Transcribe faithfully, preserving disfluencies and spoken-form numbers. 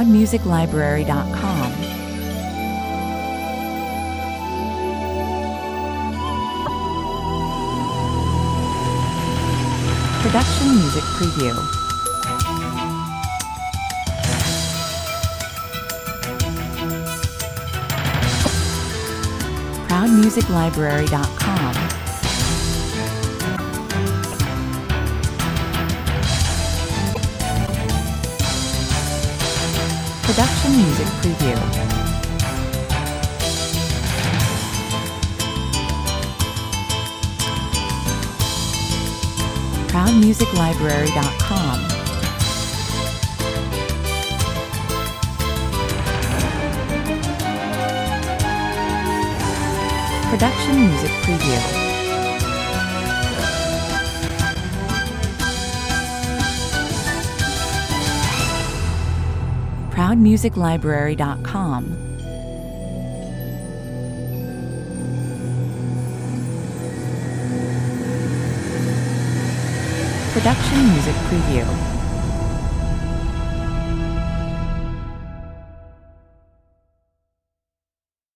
proud music library dot com. Production Music Preview. proud music library dot com. Production Music Preview. proud music library dot com. Production Music Preview. proud music library dot com. Production Music Preview.